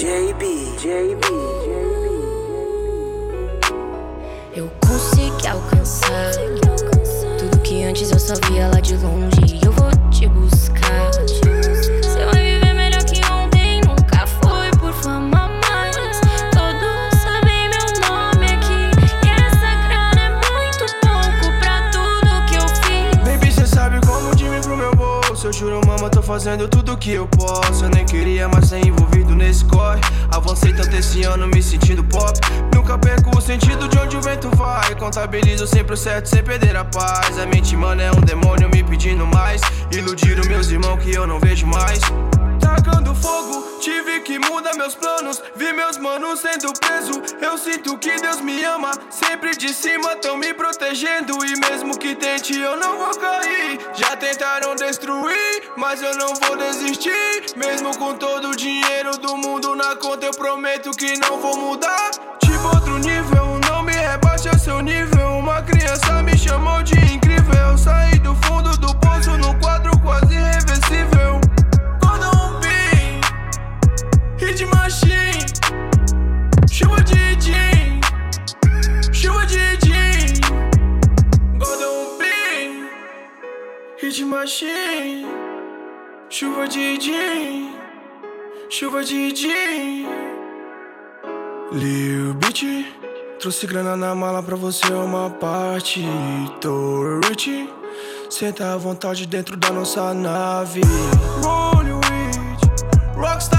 JB. Eu consegui alcançar tudo que antes eu só via lá de longe. Eu vou te buscar. Você vai viver melhor que ontem. Nunca foi por fama, mas todos sabem meu nome aqui. E essa grana é muito pouco pra tudo que eu fiz. Baby, cê sabe como de mim pro meu bolso. Eu juro, mama, tô fazendo tudo que eu posso. Eu nem queria mais ser envolvido nesse corre. Avancei tanto esse ano me sentindo pop. Nunca perco o sentido de onde o vento vai. Contabilizo sempre o certo sem perder a paz. A mente, mano, é um demônio me pedindo mais. Iludiram meus irmãos que eu não vejo mais. Tacando fogo, tive que mudar meus planos. Vi meus manos sendo preso. Eu sinto que Deus me ama. Sempre de cima tão me protegendo. E mesmo que tente eu não vou cair. Já tentaram destruir, mas eu não vou desistir. Mesmo com todo o dinheiro do mundo na conta, eu prometo que não vou mudar. Tipo outro nível, não me rebaixa ao seu nível. Uma criança me chamou de incrível. Saí do fundo do poço no quadro quase irreversível. Hit machine, chuva de gin, chuva de gin. Gordon Bean, hit machine, chuva de gin, chuva de gin. Lil Bitch, trouxe grana na mala pra você uma parte. Tô rich, senta à vontade dentro da nossa nave. Rolling with Rockstar.